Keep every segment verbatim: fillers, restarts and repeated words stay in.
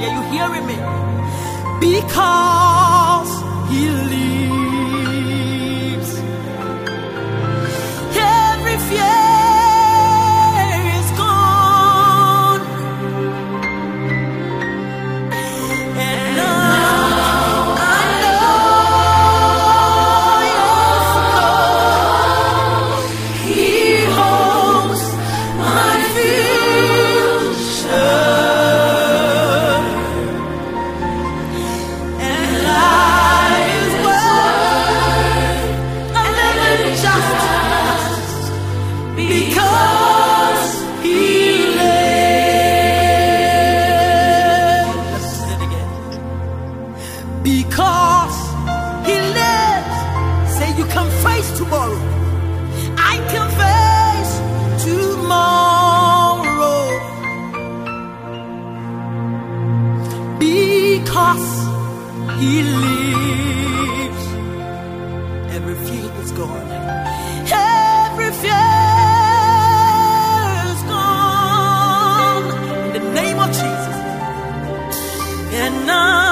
Are you hearing me? Because he lives, every fear is gone, and now I know, yes, Lord, he holds my future. Because he lives, say you can face tomorrow. I can face tomorrow. Because he lives, every fear is gone. Every fear is gone. In the name of Jesus. And now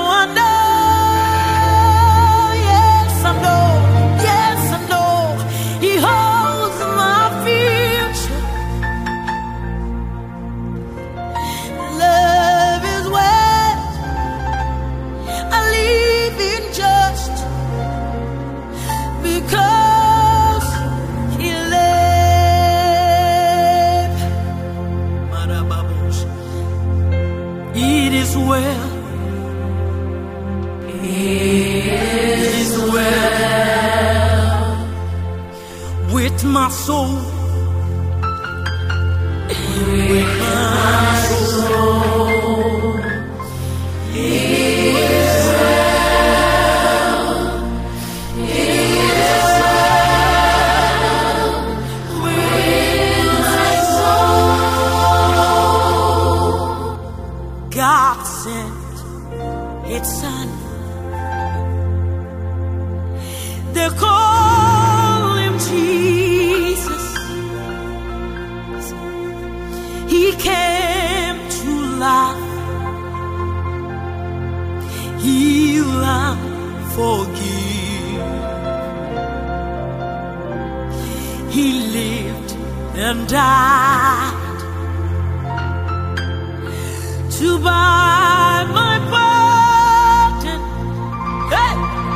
it is well, it is well with my soul, with my soul. It is well, it is well with my soul. God sent its son. They call him Jesus. He came to love, heal and forgive. He lived and died to buy my pardon. Hey!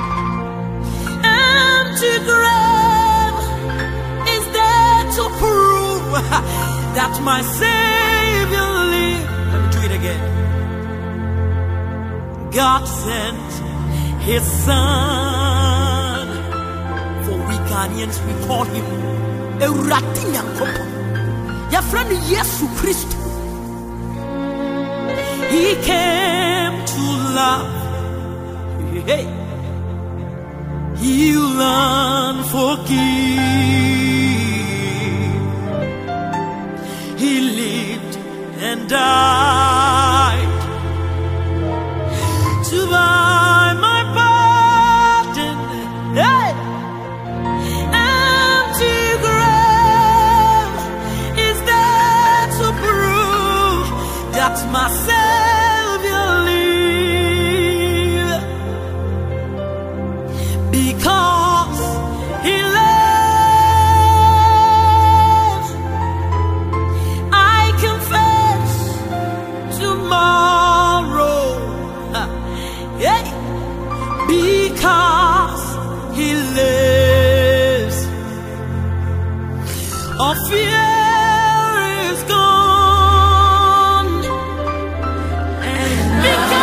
Empty grave is there to prove that my Savior lives. Let me do it again. God sent his son. For we Ghanaians, we call him Ewurade Nyankopɔn. Your friend Jesus Christ. He came to love, hey, heal and forgive. He lived and died to buy my pardon. Hey, empty grave is there to prove that my Savior lives. Because he lives, I can face tomorrow. Yeah. Because he lives, all fear is gone. And because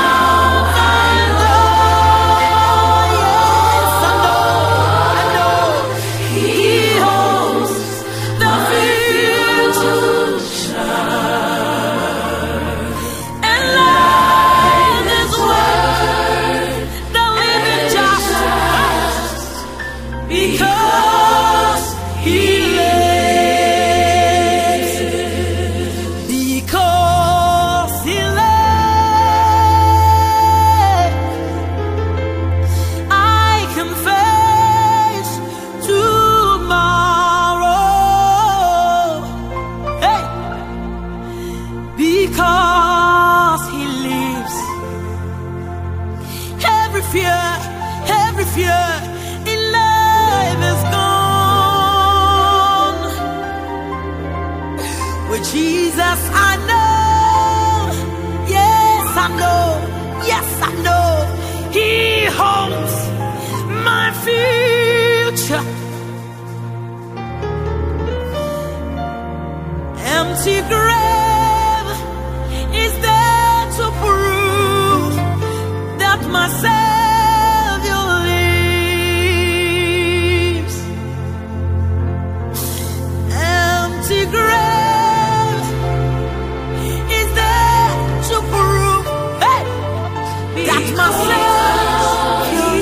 Yes, I know. Yes, I know. Yes, I know. He holds my future. Empty grave is there to prove that my Savior lives. Empty grave is there to prove, hey, that my Savior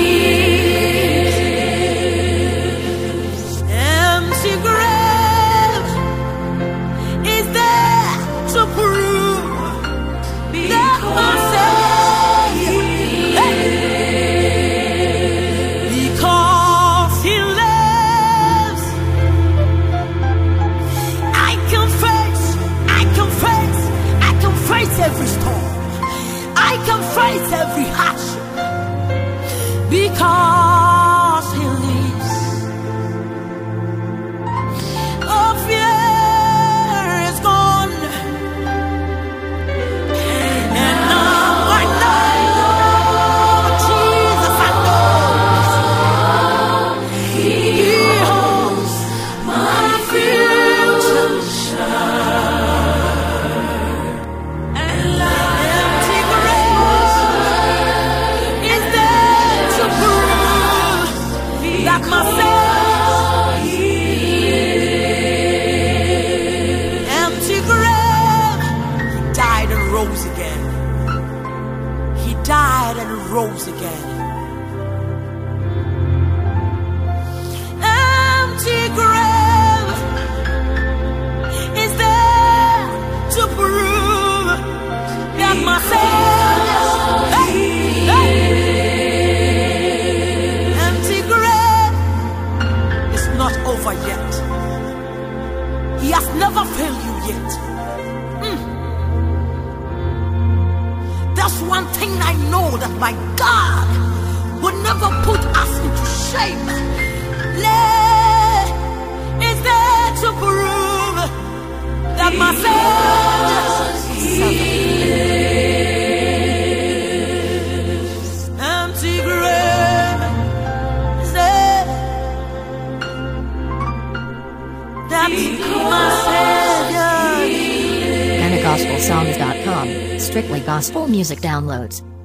lives. Empty grave is there to prove that my Savior lives. Because He lives, I can face, I can face, I can face every storm. I can face every hardship. Because He lives. Oh, fear is gone. And now I know, Jesus, I know He holds my future. Empty grave is there to prove that my Savior. Empty grave, died and rose again. He died and rose again. Empty grave is there to prove that my Savior. Hey, hey. Empty grave is not over yet. He has never failed you yet. Mm. That's one thing I know, that my God will never put us into shame. Lay is there to prove that my Savior lives. Empty grave is there that my Savior lives. Anna Gospel Songs dot com. Strictly gospel music downloads.